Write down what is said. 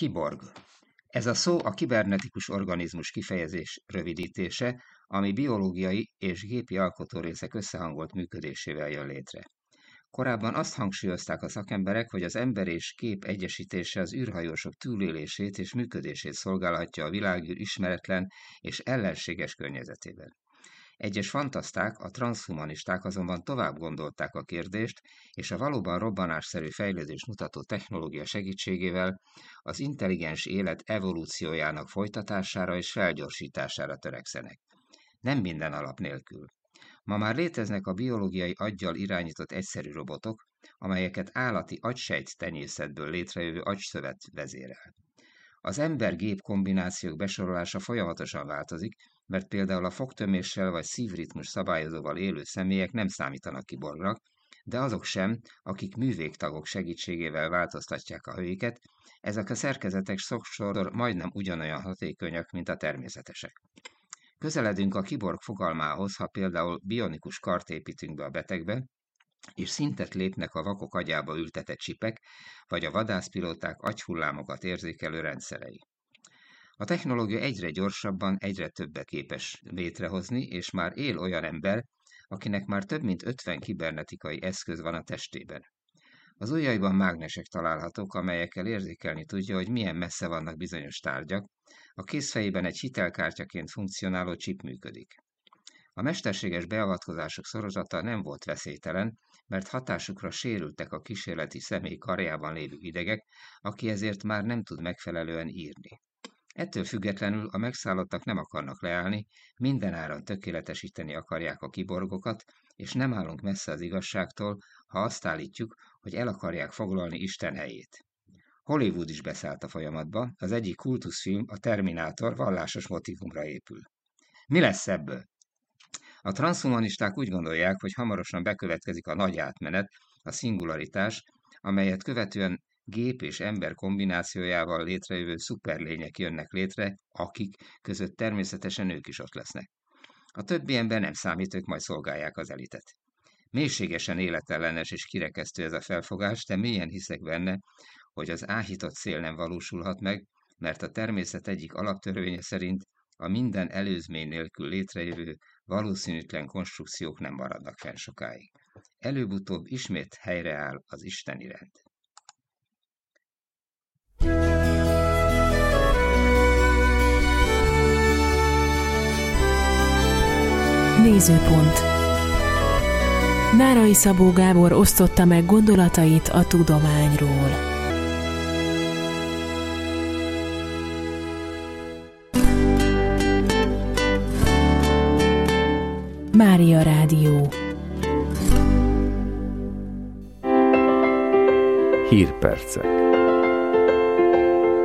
Kiborg. Ez a szó a kibernetikus organizmus kifejezés rövidítése, ami biológiai és gépi alkotórészek összehangolt működésével jön létre. Korábban azt hangsúlyozták a szakemberek, hogy az ember és gép egyesítése az űrhajósok túlélését és működését szolgálhatja a világűr ismeretlen és ellenséges környezetében. Egyes fantaszták, a transzhumanisták azonban tovább gondolták a kérdést, és a valóban robbanásszerű fejlődést mutató technológia segítségével az intelligens élet evolúciójának folytatására és felgyorsítására törekszenek. Nem minden alap nélkül. Ma már léteznek a biológiai aggyal irányított egyszerű robotok, amelyeket állati agysejt tenyészetből létrejövő agyszövet vezérel. Az ember-gép kombinációk besorolása folyamatosan változik, mert például a fogtöméssel vagy szívritmus szabályozóval élő személyek nem számítanak kiborgnak, de azok sem, akik művégtagok segítségével változtatják a hőiket, ezek a szerkezetek sokszor majdnem ugyanolyan hatékonyak, mint a természetesek. Közeledünk a kiborg fogalmához, ha például bionikus kart építünk be a betegbe, és szintet lépnek a vakok agyába ültetett csipek, vagy a vadászpilóták agyhullámokat érzékelő rendszerei. A technológia egyre gyorsabban, egyre többet képes létrehozni, és már él olyan ember, akinek már több mint 50 kibernetikai eszköz van a testében. Az ujjaiban mágnesek találhatók, amelyekkel érzékelni tudja, hogy milyen messze vannak bizonyos tárgyak, a kézfejében egy hitelkártyaként funkcionáló csip működik. A mesterséges beavatkozások sorozata nem volt veszélytelen, mert hatásukra sérültek a kísérleti személy karjában lévő idegek, aki ezért már nem tud megfelelően írni. Ettől függetlenül a megszállottak nem akarnak leállni, mindenáron tökéletesíteni akarják a kiborgokat, és nem állunk messze az igazságtól, ha azt állítjuk, hogy el akarják foglalni Isten helyét. Hollywood is beszállt a folyamatba, az egyik kultuszfilm, a Terminátor vallásos motívumra épül. Mi lesz ebből? A transzhumanisták úgy gondolják, hogy hamarosan bekövetkezik a nagy átmenet, a szingularitás, amelyet követően gép és ember kombinációjával létrejövő szuperlények jönnek létre, akik között természetesen ők is ott lesznek. A többi ember nem számít, ők majd szolgálják az elitet. Mélységesen életellenes és kirekesztő ez a felfogás, de mélyen hiszek benne, hogy az áhított cél nem valósulhat meg, mert a természet egyik alaptörvénye szerint a minden előzmény nélkül létrejövő valószínűtlen konstrukciók nem maradnak fenn sokáig. Előbb-utóbb ismét helyreáll az isteni rend. Nézőpont. Nárai Szabó Gábor osztotta meg gondolatait a tudományról. Mária Rádió. Hírpercek.